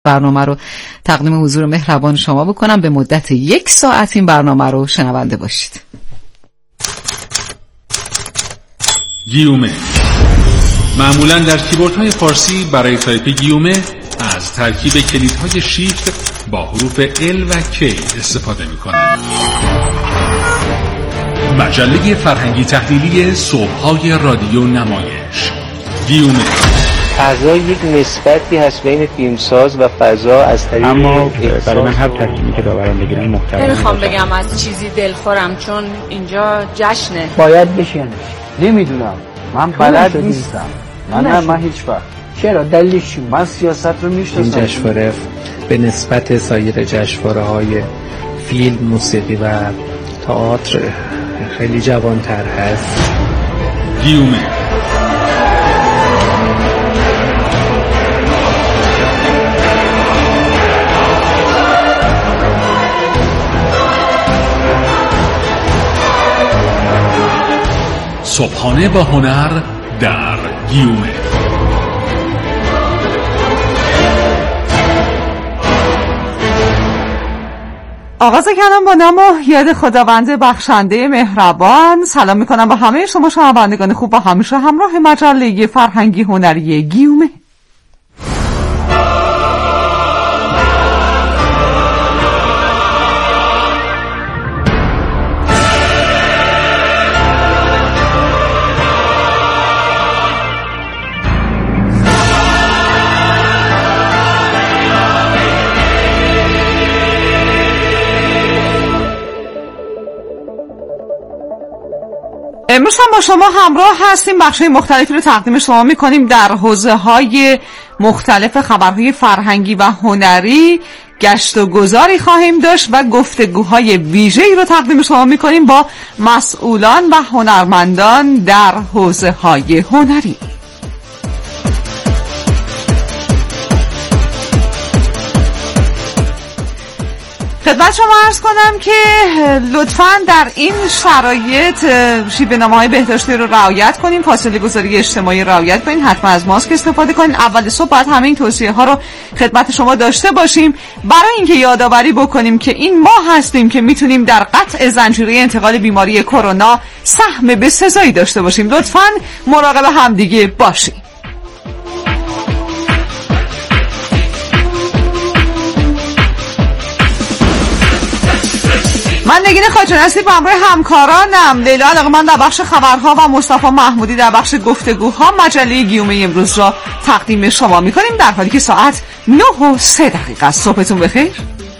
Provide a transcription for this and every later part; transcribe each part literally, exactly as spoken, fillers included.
برنامه رو تقدیم حضور مهربان شما بکنم. به مدت یک ساعت این برنامه رو شنونده باشید. گیومه معمولا در کیبوردهای فارسی برای تایپ گیومه از ترکیب کلیدهای شیفت با حروف ال و کی استفاده می‌کنند. مجله فرهنگی تحلیلی صبح‌های رادیو نمایش گیومه. فضا یک نسبتی هست بین فیلمساز و فضا از طریق، اما برای من هر ترکیبی که داوران بگیرن محتوا. نمیخوام بگم از چیزی دلخورم چون اینجا جشنه. باید بشین. نمیدونم، من بلد نیستم. من نه من هیچ وقت. چرا؟ دلیلش چیه؟ من سیاست رو میشناسم. این جشنواره به نسبت سایر جشنواره‌های فیلم، موسیقی و تئاتر خیلی جوان‌تر هست. گیومه صبحانه با هنر در گیومه. آغاز کردم با نام و یاد خداوند بخشنده مهربان. سلام میکنم با همه شما شنوندگان خوب و همیشه همراه مجله فرهنگی هنری گیومه. امروز هم با شما همراه هستیم. بخش‌های مختلفی رو تقدیم شما می‌کنیم. در حوزه‌های مختلف خبرهای فرهنگی و هنری گشت و گذاری خواهیم داشت و گفتگوهای ویژه‌ای رو تقدیم شما می‌کنیم با مسئولان و هنرمندان در حوزه‌های هنری. خدمت شما عرض کنم که لطفاً در این شرایط شیوه‌نامه‌های بهداشتی رو رعایت کنیم، فاصله گذاری اجتماعی رعایت کنیم، حتما از ماسک استفاده کنیم. اول صبح باید همه این توصیه ها رو خدمت شما داشته باشیم برای اینکه یادآوری بکنیم که این ما هستیم که میتونیم در قطع زنجیره انتقال بیماری کرونا سهم بسزایی داشته باشیم. لطفاً مراقب همدیگه باشیم. من نگین خاجرنصی با همراه همکارانم لیلا علاقمند در بخش خبرها و مصطفی محمودی در بخش گفتگوها مجله گیومه امروز را تقدیم شما میکنیم، در حالی که ساعت نه و سه دقیقه است. صبحتون بخیر.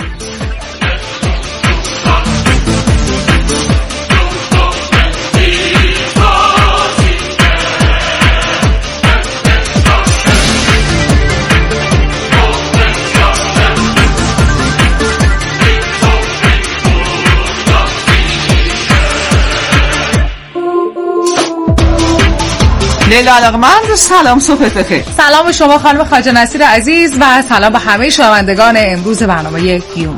لیلا علاقمند سلام، صبحت بخیر. سلام به شما خانم خواجه نصیر عزیز و سلام به همه شنوندگان امروز برنامه گیومه.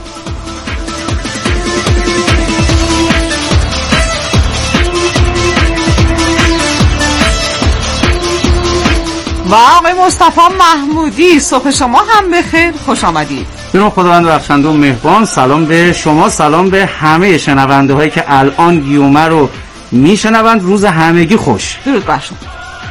و آقای مصطفی محمودی صبح شما هم بخیر، خوش آمدید. به نام خداوند بخشنده و مهربان. سلام به شما، سلام به همه شنونده هایی که الان گیومه رو میشنوند. روز همگی خوش. درود بر شما.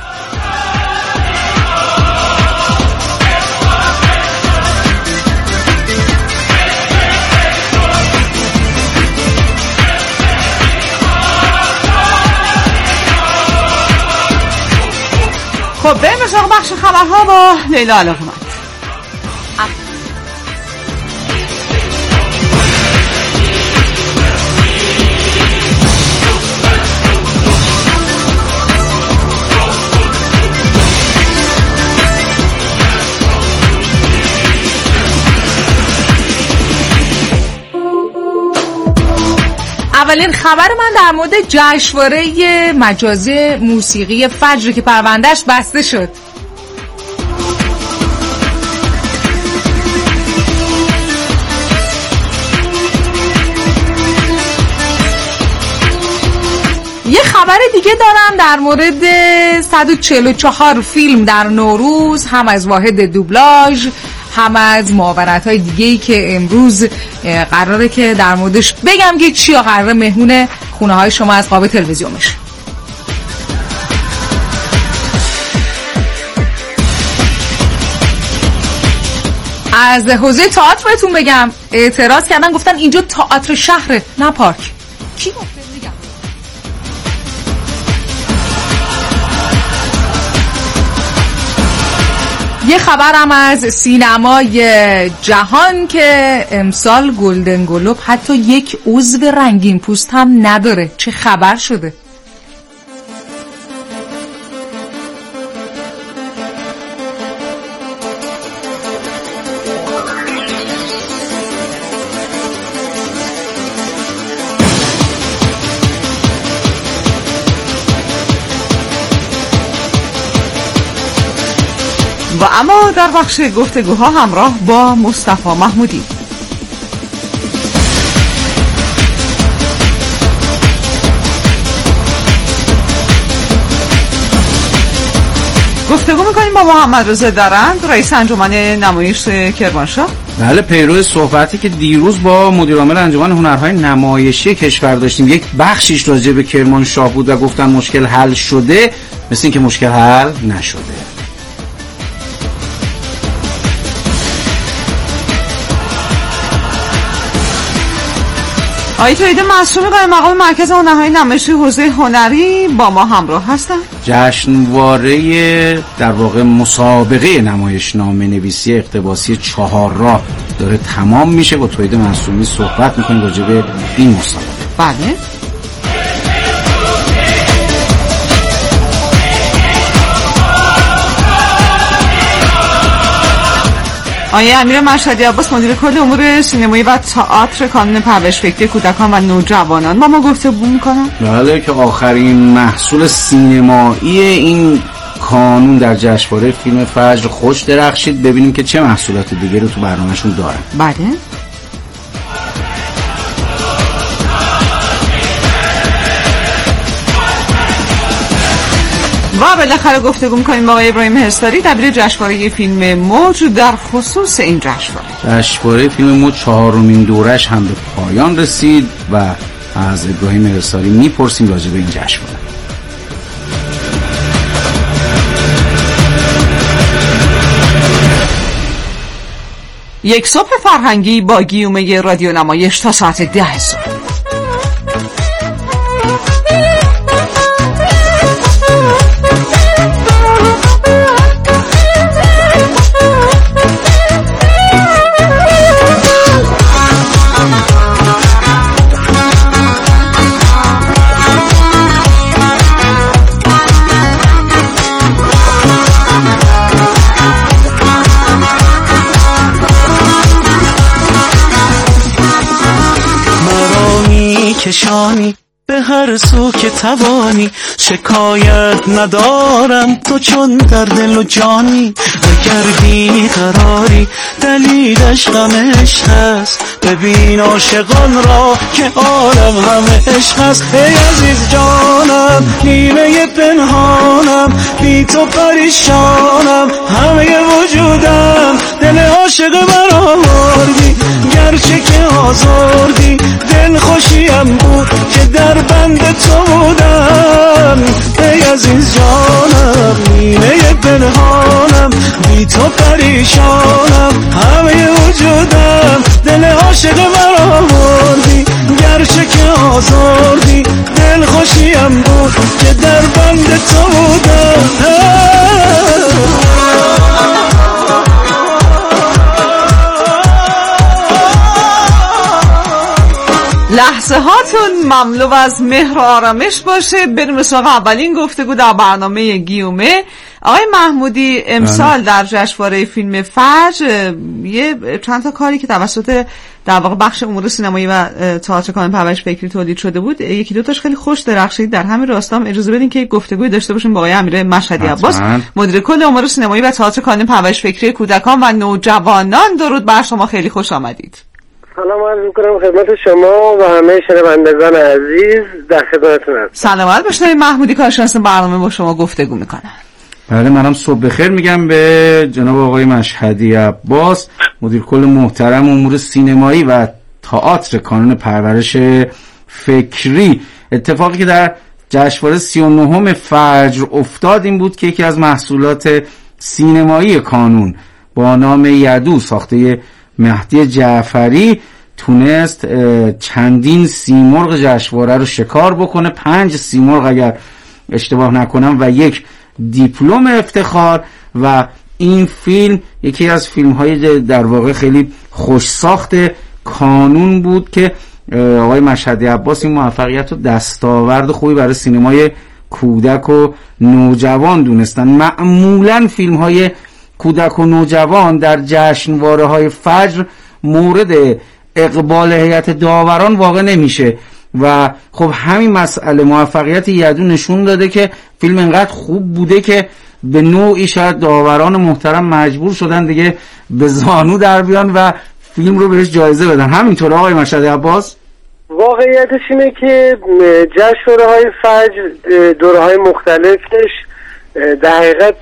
خب بریم سراغ بخش خبرها با لیلا علاقمند. اولین خبر من در مورد جشنواره مجازی موسیقی فجر که پروندهش بسته شد. یه خبر دیگه دارم در مورد صد و چهل و چهار فیلم در نوروز، هم از واحد دوبلاژ هم از محاورت‌های دیگه‌ای که امروز قراره که در موردش بگم که چیا قراره مهمون خونه‌های شما از قاب تلویزیون بشه. از حوزه تئاتر بهتون بگم اعتراض کردن، گفتن اینجا تئاتر شهره نه پارک. کی گفته؟ میگم یه خبرم از سینمای جهان که امسال گلدن گلوب حتی یک عضو رنگین پوست هم نداره. چه خبر شده؟ و اما در بخش گفتگوها همراه با مصطفی محمودی. گفتگو میکنیم با محمد رضا درند، رئیس انجمن نمایش کرمانشاه. بله، پیرو صحبتی که دیروز با مدیر عامل انجمن هنرهای نمایشی کشور داشتیم، یک بخشیش راجع به کرمانشاه بود و گفتن مشکل حل شده، مثل این که مشکل حل نشده. آقای توحید معصومی قائم مقام مرکز هنرهای نمایشی حوزه هنری با ما همراه هستن. جشنواره در واقع مسابقه نمایشنامه نویسی اقتباسی چهار راه داره تمام میشه. با توحید معصومی صحبت میکنیم راجع به این مسابقه. بله. آقای امیر مشهدی عباس مدیر کل امور سینمایی و تئاتر کانون پرورش فکری کودکان و نوجوانان با ما گفتگو میکنن. بله، که آخرین محصول سینمایی این کانون در جشنواره فیلم فجر خوش درخشید. ببینیم که چه محصولات دیگه رو تو برنامه‌شون دارن. بله. و بالاخره گفتگو می‌کنیم با آقای ابراهیم حصاری دبیر جشنواره فیلم موج در خصوص این جشنواره. جشنواره فیلم موج چهارمین دورش هم به پایان رسید و از ابراهیم حصاری میپرسیم راجع به این جشنواره. یک صبح فرهنگی با گیومه رادیو نمایش تا ساعت ده صبح. کشانی به هر سو که توانی، شکایت ندارم تو چون در دل و جانی. اگر بی قراری دلیلش غم عشق هست، ببین عاشقان را که عالم همه عشق هست. ای عزیز جانم نیمه پنهانم، بی تو پریشانم همه وجودم. دل عاشق برآوردی گرچه که آزردی، دل خوشیم بود که در بند تو بودم. ای عزیز جانم نیمه پنهانم، بی تو پریشانم همه وجودم. دل عاشق برآوردی گرچه که آزردی، دل خوشیم بود که در بند تو بودم. لحظه هاتون مملو از مهر و آرامش باشه. بریم سراغ اولین گفتگو در برنامه گیومه. آقای محمودی، امسال در جشنواره فیلم فجر یه چند تا کاری که توسط در واقع بخش امور سینمایی و تئاتر کانون پرورش فکری تولید شده بود، یکی دو تاش خیلی خوش درخشید. در همین راستا اجازه بدین که گفتگوی داشته باشیم با آقای امیر مشهدی عباس مدیر کل امور سینمایی و تئاتر کانون پرورش فکری کودکان و نوجوانان. درود بر شما، خیلی خوش آمدید. سلام عرض می‌کنم خدمت شما و همه شنوندگان عزیز، در خدمتتون هستم. سلامت باشید. محمودی کارشناس برنامه با شما گفتگو می‌کنم. بله، منم صبح بخیر میگم به جناب آقای مشهدی عباس، مدیر کل محترم امور سینمایی و تئاتر کانون پرورش فکری. اتفاقی که در جشنواره سی و نهم فجر افتاد این بود که یکی از محصولات سینمایی کانون با نام یدو ساخته مهدی جعفری تونست چندین سیمرغ جشنواره رو شکار بکنه، پنج سیمرغ اگر اشتباه نکنم و یک دیپلم افتخار. و این فیلم یکی از فیلم های در واقع خیلی خوش ساخت کانون بود که آقای مشهدی عباس این موفقیت و دستاورد خوبی برای سینمای کودک و نوجوان دونستن. معمولا فیلم های کودک و نوجوان در جشنواره های فجر مورد اقبال هیئت داوران واقع نمیشه و خب همین مسئله موفقیت یدو نشون داده که فیلم انقدر خوب بوده که به نوعی شاید داوران محترم مجبور شدن دیگه به زانو در بیان و فیلم رو بهش جایزه بدن. همینطور آقای مشهدی عباس؟ واقعیتش اینه که جشنواره های فجر دوره های مختلفش در حقیقت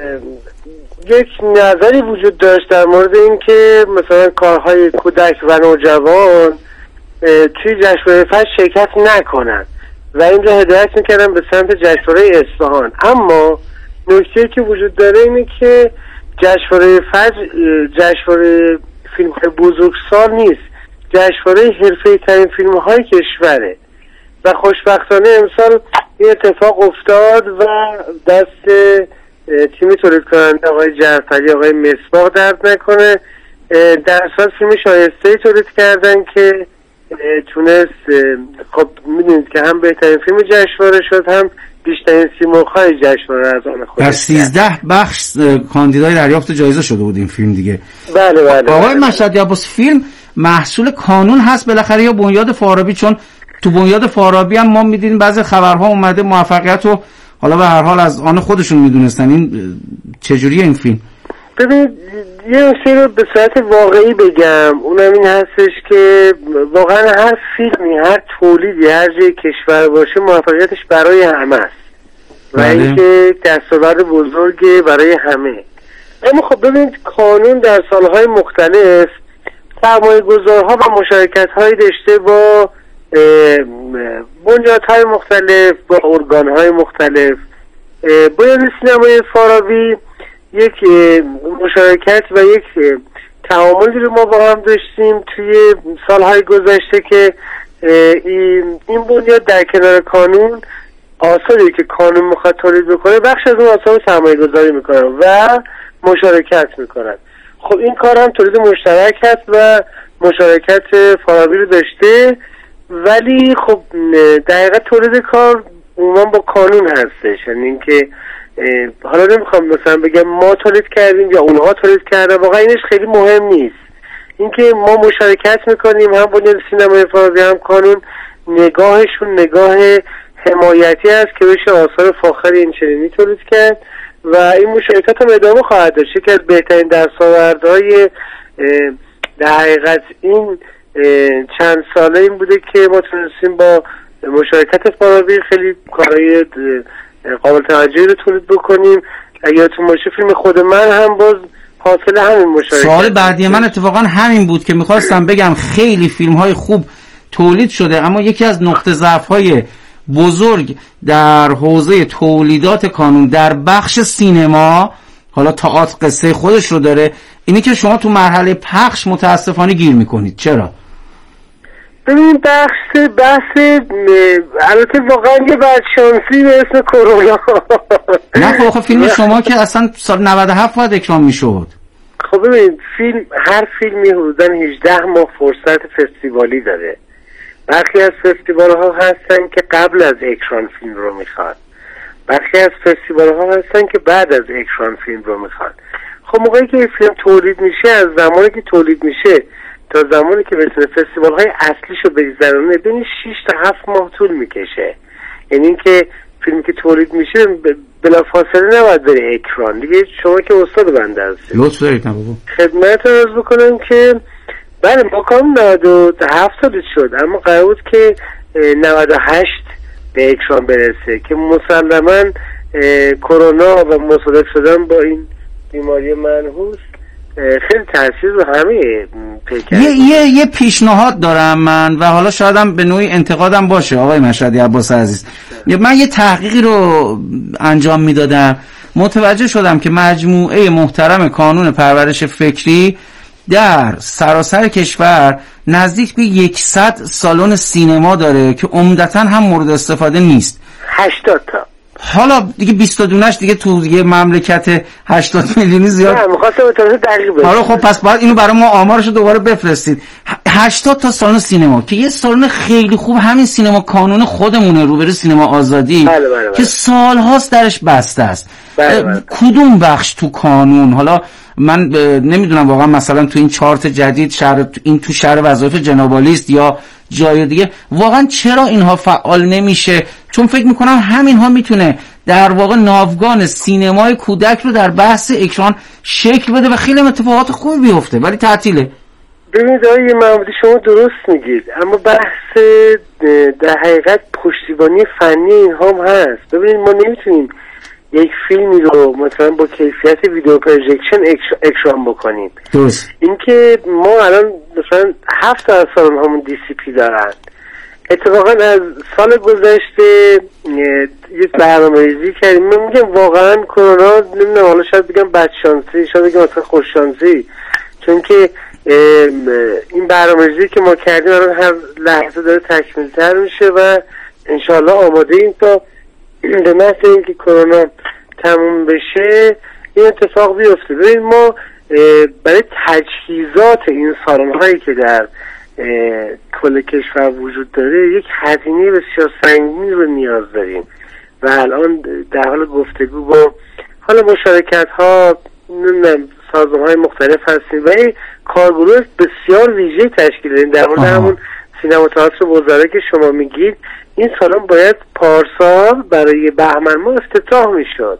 یک نظری وجود داشت در مورد این که مثلا کارهای کودک و نوجوان توی جشنواره فجر شرکت نکنن و این رو هدایت میکردن به سمت جشنواره اصفهان. اما نکته‌ای که وجود داره اینه که جشنواره فجر جشنواره فیلم‌های بزرگسال نیست، جشنواره حرفه‌ای ترین فیلم‌های کشوره و خوشبختانه امسال این اتفاق افتاد و دست تیم تولید کننده آقای جعفری آقای مصباح درد نکنه. در اصل فیلم شایسته‌ای تولید کردن که تونست، خب میدونید که هم بهترین فیلم جشنواره شد هم بیشترین سیمرغ‌های جشنواره از آن خودش. در سیزده بخش کاندیدای دریافت جایزه شده بود این فیلم دیگه. بله بله. آقای مشهدی عباس فیلم محصول کانون هست بالاخره یا بنیاد فارابی؟ چون تو بنیاد فارابی هم ما میدونیم بعضی خبرها اومده موفقیت رو حالا به هر حال از آن خودشون میدونستن. این چجوریه این فیلم؟ ببینید یه نکته رو به صورت واقعی بگم، اونم این هستش که واقعا هر فیلمی، هر تولیدی، هر جای کشور باشه موفقیتش برای همه است و اینکه دستاورد بزرگه برای همه. اما خب ببینید کانون در سالهای مختلف سرمایه گذارها و مشارکت هایی داشته با بنیادهای مختلف، با ارگانهای مختلف. بنیاد سینمای فارابی یک مشارکت و یک تعاملی رو ما با هم داشتیم توی سالهای گذشته که این بنیاد در کنار کانون آثاری که کانون میخواد تولید بکنه بخش از اون آثار سرمایه گذاری میکنن و مشارکت میکنن. خب این کار هم تولید مشترک هست و مشارکت فارابی رو داشته، ولی خب در حقیقت تولید کار عموما با کانون هستش. یعنی اینکه حالا نمیخوام مثلا بگم ما تولید کردیم یا اونها تولید کردن، واقعا اینش خیلی مهم نیست. اینکه ما مشارکت میکنیم، هم بنیاد سینمای فارابی هم کانون نگاهشون نگاه حمایتی است که بشه آثار فاخر این چنینی تولید کرد و این مشارکت هم ادامه خواهد داشت. که از بهترین دستاوردهای در حقیقت این چند ساله این بوده که ما تونستیم با مشارکت فارابی خیلی کارهای قابل توجهی رو تولید بکنیم. یادتون باشه فیلم خود من هم باز حاصل همین مشارکت. سوال بعدی من اتفاقا همین بود که میخواستم بگم خیلی فیلم های خوب تولید شده، اما یکی از نقطه ضعف های بزرگ در حوزه تولیدات کانون در بخش سینما، حالا تئاتر قصه خودش رو داره، اینی که شما تو مرحله پخش متاسفانه گیر میکنید. چرا؟ ببین بحث بحث البته واقعا یه بدشانسی به اسم کرونا. نه خب فیلم شما که اصلا سال نود و هفت باید اکران میشد. خب ببین فیلم، هر فیلمی حدوداً هجده ماه فرصت فستیوالی داره. برخی از فستیوال ها هستن که قبل از اکران فیلم رو میخواد، برخی از فستیوال ها هستن که بعد از اکران فیلم رو میخواد. خب موقعی که فیلم تولید میشه، از زمانی که تولید میشه تا زمانی که بتونه فستیوال های اصلیشو بگذرونه بین شش تا هفت ماه طول میکشه. یعنی اینکه فیلمی که تولید میشه بلافاصله نباید بره اکران دیگه. شما که استاد بنده هستید لطف دارید. نه بابا خدمت عرض بکنم که بله ما کام نود و هفت تولید شد، اما قرار بود که نود و هشت به اکران برسه که مسلماً کرونا و مصادف شدن با این بیماری منحوس خیلی تاثیر رو همه پیکر. یه یه یه پیشنهاد دارم من و حالا شایدم به نوعی انتقادم باشه آقای مشهدی عباس عزیز. من یه تحقیقی رو انجام میدادم، متوجه شدم که مجموعه محترم کانون پرورش فکری در سراسر کشور نزدیک به صد سالن سینما داره که عمدتاً هم مورد استفاده نیست. هشتاد تا. حالا دیگه بیست و دونش دیگه تو یه مملکت هشتاد میلیونی زیاد. نه می‌خواستم اطلاعات دقیق بدم. حالا خب پس باید اینو برای ما آمارشو دوباره بفرستید. هشتاد تا سالن سینما که یه سالن خیلی خوب همین سینما کانون خودمونه روبروی سینما آزادی. بله بله بله. که سالهاست درش بسته است. بله بله. کدوم بخش تو کانون، حالا من نمیدونم واقعا مثلا تو این چارت جدید شهر این تو شهر وظایف جنابعالی است یا جای دیگه، واقعا چرا اینها فعال نمیشه؟ چون فکر میکنم همینها میتونه در واقع ناوگان سینمای کودک رو در بحث اکران شکل بده و خیلی اتفاقات خوبی بیفته، ولی تعطیله. ببینید آقای محمودی شما درست میگید، اما بحث در حقیقت پشتیبانی فنی اینها هم هست. ببینید ما نمیتونیم یک فیلمی رو مثلا با کیفیت ویدیو پروژکشن اکران بکنیم. درست. اینکه ما الان مثلا هفت از سالن همون دی سی پی دارن. اتفاقا از سال گذشته یک برنامه‌ریزی کردیم. من میگم واقعا کرونا نمیدونم، حالا شاید بگم بدشانسی، شاید بگم مثلا خوششانسی، چون که این برنامه‌ریزی که ما کردیم الان هر لحظه داره تکمیل‌تر میشه و انشالله آماده این تا به محض اینکه کرونا تموم بشه این اتفاق بیفته. ببین ما برای تجهیزات این سالن‌هایی که در کل کشور وجود داره یک هزینه بسیار سنگینی رو نیاز داریم و الان در حال گفتگو با حالا مشارکت ها نمیدونم سازمان های مختلف هستیم و این کارگروه بسیار ویژه تشکیل داریم در مورد همون سینما تئاتر وزاره که شما میگید. این سالن باید پارسال برای بهمن ماه افتتاح میشد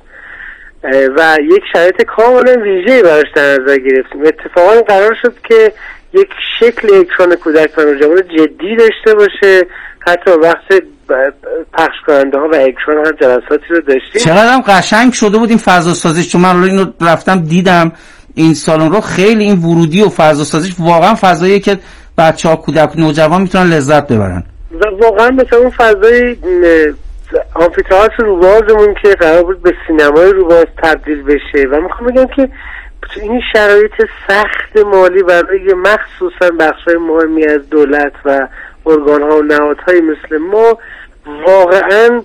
و یک شرایط کاملا ویژه‌ای براش در نظر گرفتیم. اتفاقا قرار شد که یک شکل اکران کودک و نوجوان جدی داشته باشه، حتی وقت پخش کننده ها و اکران هم جلساتی رو داشتیم. چقدر هم قشنگ شده بود این فضا سازیش، چون من اینو رفتم دیدم این سالن رو، خیلی این ورودی و فضا سازیش واقعا فضاییه که بچه‌ها کودک نوجوان میتونن لذت ببرن. و واقعا مثلا اون فضای آمفی‌تئاتر روبازمون که قرار بود به سینمای روباز تبدیل بشه و میخوام بگم که این شرایط سخت مالی برای مخصوصا بخش‌های مهمی از دولت و ارگان‌ها و نهادهای مثل ما واقعا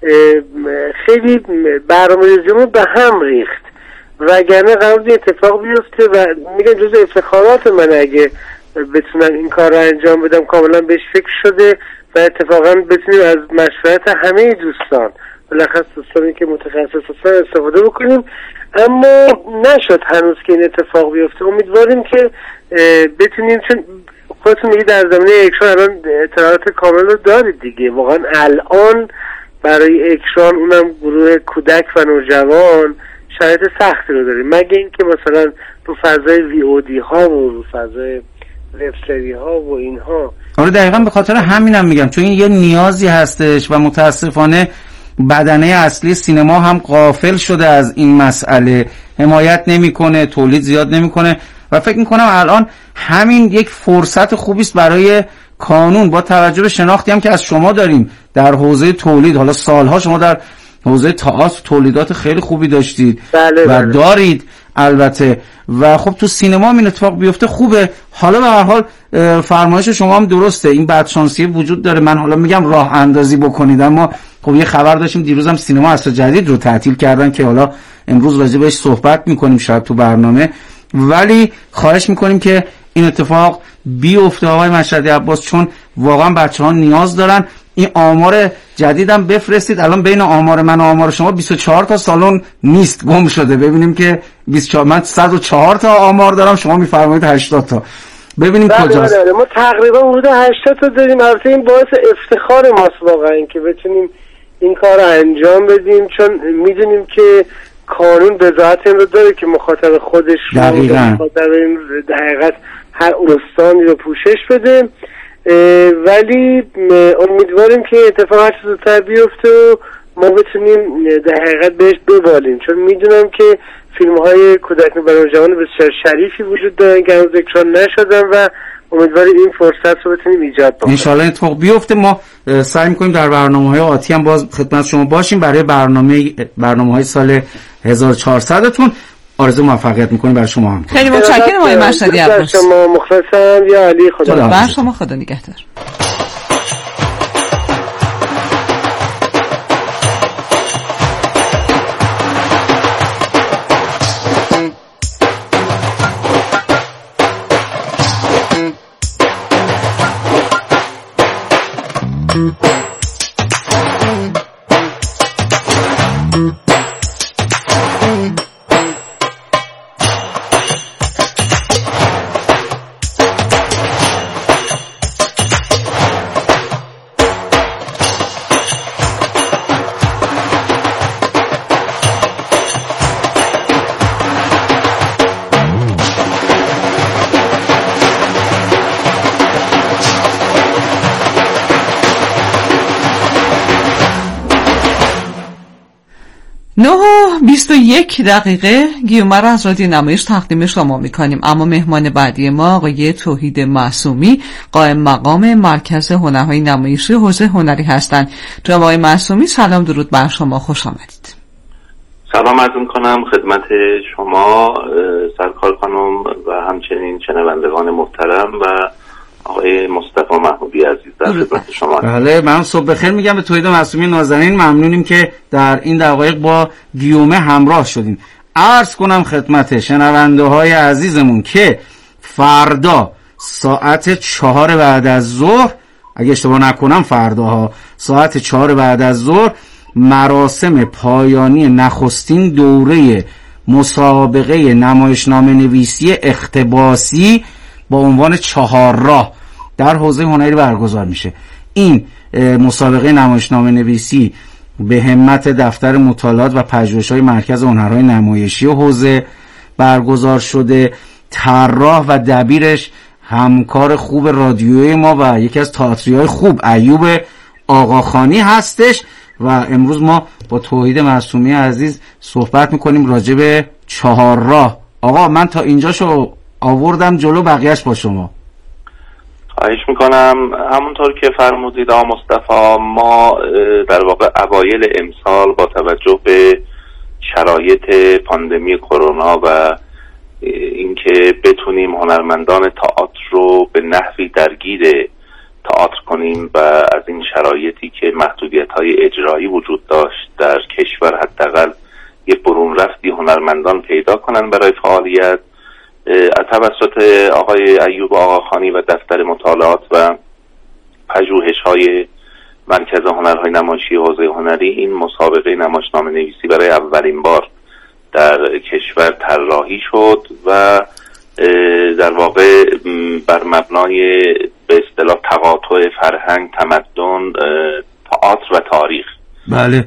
خیلی برنامه‌ریزیمون به هم ریخت، وگرنه قرار بود اتفاق بیفته و میگم جزء افتخارات من اگه بتونم این کار رو انجام بدم. کاملا بهش فکر شده و اتفاقا بتونیم از مشورت همه دوستان بالاخص دوستانی که متخصص هستن استفاده بکنیم، اما نشد هنوز که این اتفاق بیفته. امیدواریم که بتونیم، چون خودتون میگید در زمینه اکران الان اطلاعات کامل رو دارید دیگه، واقعا الان برای اکران اونم گروه کودک و نوجوان شرایط سختی رو داریم، مگه اینکه مثلا رو فضای وی او دی ها و رو فضای وب سری ها و اینها. آره دقیقاً به خاطر همینم میگم، چون این یه نیازی هستش و متاسفانه بدنه اصلی سینما هم غافل شده از این مسئله، حمایت نمیکنه، تولید زیاد نمیکنه و فکر میکنم الان همین یک فرصت خوبی است برای کانون با توجه به شناختی هم که از شما داریم در حوزه تولید. حالا سالها شما در حوزه تئاتر تولیدات خیلی خوبی داشتید بله و بله. دارید البته، و خب تو سینما این اتفاق بیفته خوبه. حالا به هر حال فرمایش شما هم درسته، این بدشانسی وجود داره. من حالا میگم راه اندازی بکنید، اما خب یه خبر داشتیم دیروز هم سینما عصر جدید رو تعطیل کردن که حالا امروز راجع بهش صحبت میکنیم شاید تو برنامه، ولی خواهش میکنیم که این اتفاق بیفته آقای مشهدی عباس، چون واقعا بچه‌ها نیاز دارن. این آمار جدیدم بفرستید، الان بین آمار من و آمار شما بیست و چهار تا سالن نیست، گم شده. ببینیم که بیست و چهار، من صد و چهار تا آمار دارم، شما میفرمایید هشتاد تا، ببینیم کجاست. بله ما تقریبا حدود هشتاد تا داریم. البته این باعث افتخار ماست واقعا که بتونیم این کار رو انجام بدیم، چون میدونیم که قانون وضاحت این رو داره که مخاطب خودش رو مخاطب این دقیقت هر استانی رو پوشش بده، ولی امیدواریم که اتفاق هر چه زودتر بیفته و ما بتونیم در حقیقت بهش ببالیم، چون میدونم که فیلم های کودک برای جوان بسیار شریفی وجود دارن که هنوز اکران نشدن و امیدواریم این فرصت رو بتونیم ایجاد بکنیم. انشالله اتفاق بیفته. ما سعی می‌کنیم در برنامه‌های آتی هم باز خدمت شما باشیم برای برنامه برنامه‌های سال هزار و چهارصد تون. آرزو موفقیت می‌کنیم برای شما هم. خیلی متشکرم آقای مشهدی عباس. شما مخلصم. یا علی خدا بر شما خدا نگهدار. نه و بیست و یک دقیقه گیومه را از رادیو نمایش تقدیم شما میکنیم، اما مهمان بعدی ما آقای توحید معصومی قائم مقام مرکز هنرهای نمایشی حوزه هنری هستند. جناب آقای معصومی سلام، درود بر شما، خوش آمدید. سلام عرض میکنم خدمت شما سرکار خانم و همچنین شنوندگان محترم و آقای مصطفی محمودی عزیز در خدمت شما. بله، من صبح بخیر میگم به توحید معصومی نازنین. ممنونیم که در این دقایق با گیومه همراه شدیم. عرض کنم خدمت شنونده های عزیزمون که فردا ساعت چهار بعد از ظهر، اگه اشتباه نکنم فرداها ساعت چهار بعد از ظهر، مراسم پایانی نخستین دوره مسابقه نمایشنامه نویسی اقتباسی با عنوان چهار راه در حوزه هنری برگزار میشه. این مسابقه نمایشنامه نویسی به همت دفتر مطالعات و پژوهش‌های مرکز هنرهای نمایشی حوزه برگزار شده. طراح و دبیرش همکار خوب رادیوی ما و یکی از تئاتری‌های خوب ایوب آقاخانی هستش و امروز ما با توحید معصومی عزیز صحبت میکنیم راجع به چهار راه. آقا من تا اینجاشو آوردم جلو، بقیهش با شما. خواهش میکنم. همونطور که فرمودید آقا مصطفی، ما در واقع اوایل امسال با توجه به شرایط پاندمی کرونا و اینکه بتونیم هنرمندان تئاتر رو به نحوی درگیر تئاتر کنیم و از این شرایطی که محدودیت‌های اجرایی وجود داشت در کشور حداقل یه برون رفتی هنرمندان پیدا کنن برای فعالیت، از توسط آقای ایوب آقاخانی و دفتر مطالعات و پژوهش‌های مرکز هنرهای نمایشی حوزه هنری این مسابقه نمایشنامه نویسی برای اولین بار در کشور طراحی شد و در واقع بر مبنای به اصطلاح تقاطع فرهنگ، تمدن، تئاتر و تاریخ، بله،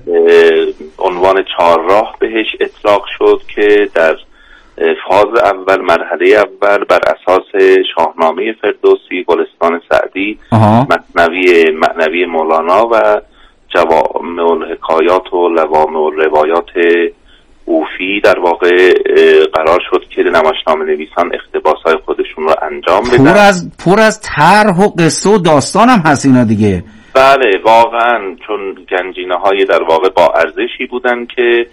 عنوان چهار راه بهش اطلاق شد که در فاز اول، مرحله اول، بر اساس شاهنامه فردوسی، گلستان سعدی، مثنوی معنوی مولانا و جوامع الحکایات و لوامع الروایات اوفی در واقع قرار شد که نمایشنامه نویسان اقتباس‌های خودشون رو انجام بدن. پر از پر از طرح و قصه و داستان هم هست اینا دیگه. بله واقعا، چون گنجینه‌های در واقع با ارزشی بودن که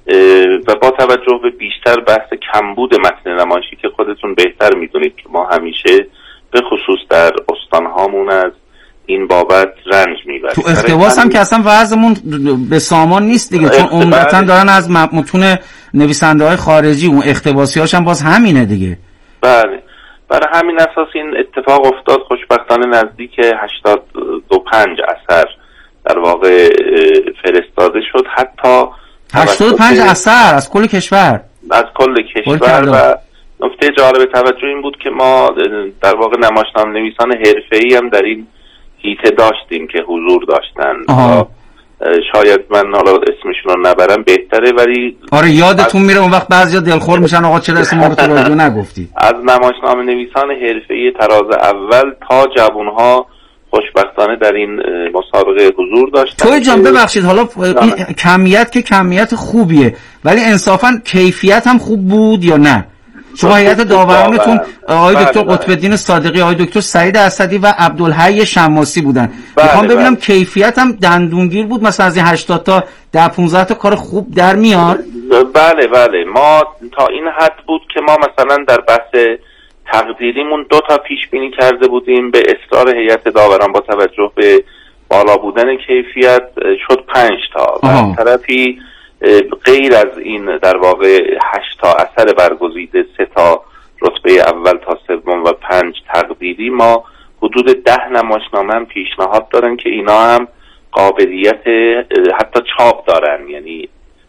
و با توجه به بیشتر بحث کمبود متن نمایشی که خودتون بهتر میدونید که ما همیشه به خصوص در استانهامون از این بابت رنج میبریم. تو اقتباس هم که اصلا وضعمون به سامان نیست دیگه، چون عمدتاً دارن از متون نویسنده های خارجی، اون اقتباسی هاش هم باز همینه دیگه. بله، برای همین اساس این اتفاق افتاد. خوشبختانه نزدیک هشتاد و پنج اثر در واقع فرستاده شد، حتی هشتاد و پنج اثر از کل کشور از کل کشور. و نکته جالب توجه این بود که ما در واقع نمایشنامه نویسان حرفه‌ای هم در این هیته داشتیم که حضور داشتن. شاید من حالا اسمشون رو نبرم بهتره، ولی آره یادتون میره اون وقت بعضیا دلخور میشن آقا چرا اسم ما رو تو رادیو نگفتی. از نمایشنامه نویسان حرفه‌ای تراز اول تا جوانها خوشبختانه در این مسابقه حضور داشتن. توی جان ببخشید، حالا این کمیت که کمیت خوبیه ولی انصافا کیفیت هم خوب بود یا نه؟ شما هیئت داورانتون آقای دکتر قطب الدین صادقی، آقای دکتر سعید اسدی و عبدالحی شماسی بودن. میخوام ببینم کیفیت هم دندونگیر بود، مثلا از این هشتاد تا ده پانزده تا کار خوب در میاد؟ بله بله، ما تا این حد بود که ما مثلا در بحث تقدیریمون دو تا پیش بینی کرده بودیم، به اصرار هیئت داوران با توجه به بالا بودن کیفیت شد پنج تا و از طرفی غیر از این در واقع هشت تا اثر برگزیده، سه تا رتبه اول تا سوم و پنج تقدیری، ما حدود ده نمایشنامه هم پیشنهاد دارن که اینا هم قابلیت حتی چاپ دارن، یعنی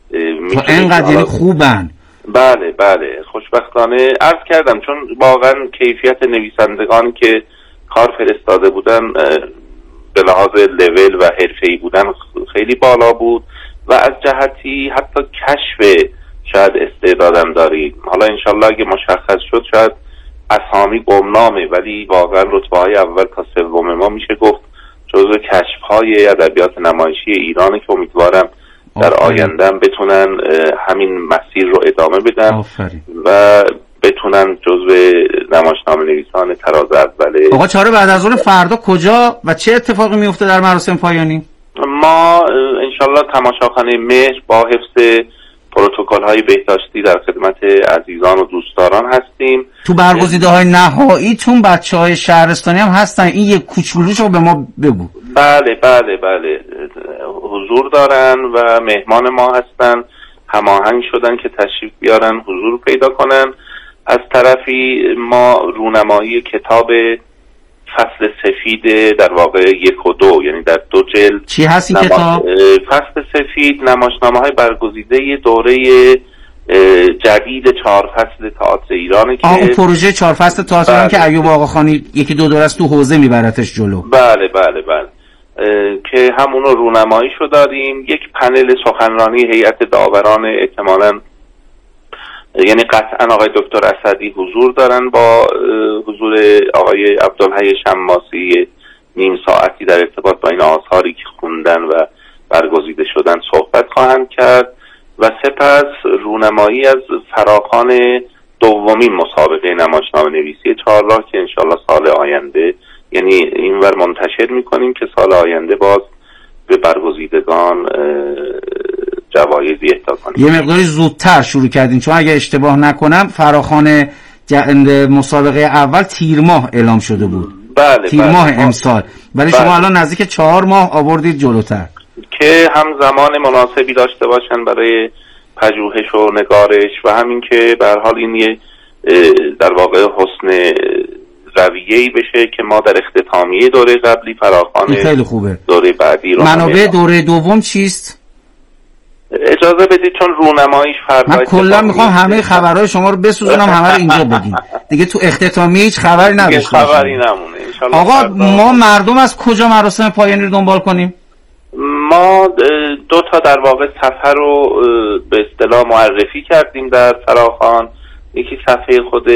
اینقدر یعنی خوبن. بله بله، خوشبختانه عرض کردم چون واقعا کیفیت نویسندگانی که کار فرستاده بودن به لحاظ لول و حرفه‌ای بودن خیلی بالا بود و از جهتی حتی کشف شاید استعدادم دارید. حالا انشالله اگه مشخص شد شاید اسامی گمنامه، ولی واقعا رتبه های اول تا سوم ما میشه گفت جزو کشف های ادبیات نمایشی ایرانه که امیدوارم در آینده بتونن همین مسیر رو ادامه بدن آفرین. و بتونن جزو نمایشنامه نویسان تراز اوله. آقا چهار بعد از ظهر فردا کجا و چه اتفاقی میفته در مراسم پایانی؟ ما انشالله تماشاخانه مهر با حفظ پروتکل های بهداشتی در خدمت عزیزان و دوستداران هستیم. تو برگزیده های نهاییتون بچه های شهرستانی هم هستن؟ این یک کوچولوش رو به ما بگو. بله بله بله، حضور دارن و مهمان ما هستن، هماهنگ شدن که تشریف بیارن حضور پیدا کنن. از طرفی ما رونمایی کتاب فصل سفید در واقع یک و دو، یعنی در دو جلد. چی هست این نماش... کتاب؟ فصل سفید نمایشنامه های برگزیده دوره جدید چهار فصل تئاتر ایرانه که آه پروژه چهار فصل تئاتر ایران که ایوب آقاخانی یکی دو دوره است تو حوزه میبرتش جلو. بله بله بله، که همونو رونماییشو داریم. یک پنل سخنرانی هیئت داوران احتمالاً، یعنی قطعا آقای دکتر اسدی حضور دارن، با حضور آقای عبدالحی شماسی نیم ساعتی در ارتباط با این آثاری که خوندن و برگزیده شدن صحبت خواهند کرد و سپس رونمایی از فراخوان دومین مسابقه نمایشنامه نویسی چهارراه که انشالله سال آینده، یعنی اینور منتشر میکنیم که سال آینده باز به برگزیدگان جوایزی اهدا کنیم. یه مقداری زودتر شروع کردین چون اگه اشتباه نکنم فراخوان مسابقه اول تیر ماه اعلام شده بود. بله تیر بله ماه بله. امسال، ولی بله. شما الان نزدیک چهار ماه آوردید جلوتر که هم زمان مناسبی داشته باشن برای پژوهش و نگارش و همین که به هر حال این یه در واقع حسن رویه‌ای بشه که ما در اختتامیه دوره قبلی فراخوان خیلی خوبه. دوره بعدی رو. منابع دوره دوم چیست؟ اجازه بدید چون رونماییش فردا. من کلا میخوام همه خبرهای شما رو بسوزونم همه رو اینجا بگیم دیگه تو اختتامیه هیچ خبری نداشته باشیم. خبری نمونه انشالله. آقا ما مردم از کجا مراسم پایانی رو دنبال کنیم؟ ما دو تا در واقع صفحه رو به اصطلاح معرفی کردیم در فراخوان. یکی صفحه خود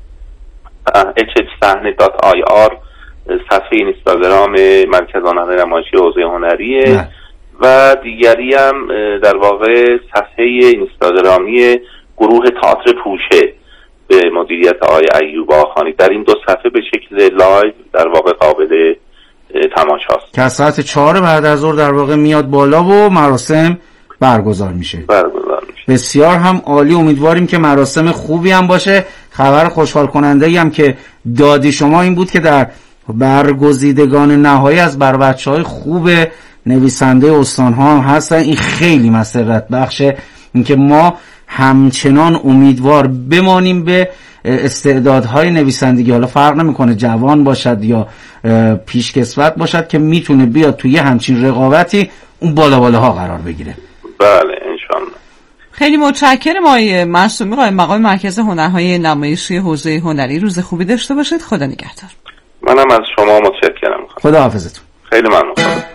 اچ اچ صحنه دات آی آر، صفحه اینستاگرام مرکز هنر نمایشی حوزه هنریه نه. و دیگری هم در واقع صفحه اینستاگرامی گروه تئاتر پوشه به مدیریت آقای ایوب آقاخانی. در این دو صفحه به شکل لایو در واقع قابل تماشاست که ساعت چهار بعد از ظهر در واقع میاد بالا و مراسم برگزار میشه. برگزار میشه. بسیار هم عالی، امیدواریم که مراسم خوبی هم باشه. خبر خوشحال کننده هم که دادی شما این بود که در برگزیدگان نهایی از بر بچهای خوب نویسنده استان‌ها هم هستن. این خیلی مسرت بخشه، اینکه ما همچنان امیدوار بمانیم به استعدادهای نویسندگی، حالا فرق نمیکنه جوان باشد یا پیشکسوت باشد، که میتونه بیاد توی همچین رقابتی اون بالا بالاها قرار بگیره. بله انشالله. خیلی متشکرم آقای معصومی، قائم مقام مرکز هنرهای نمایشی حوزه هنری. روز خوبی داشته باشید. خدا نگهدار. منم از شما متشکرم. خدا حافظتون. خیلی ممنون.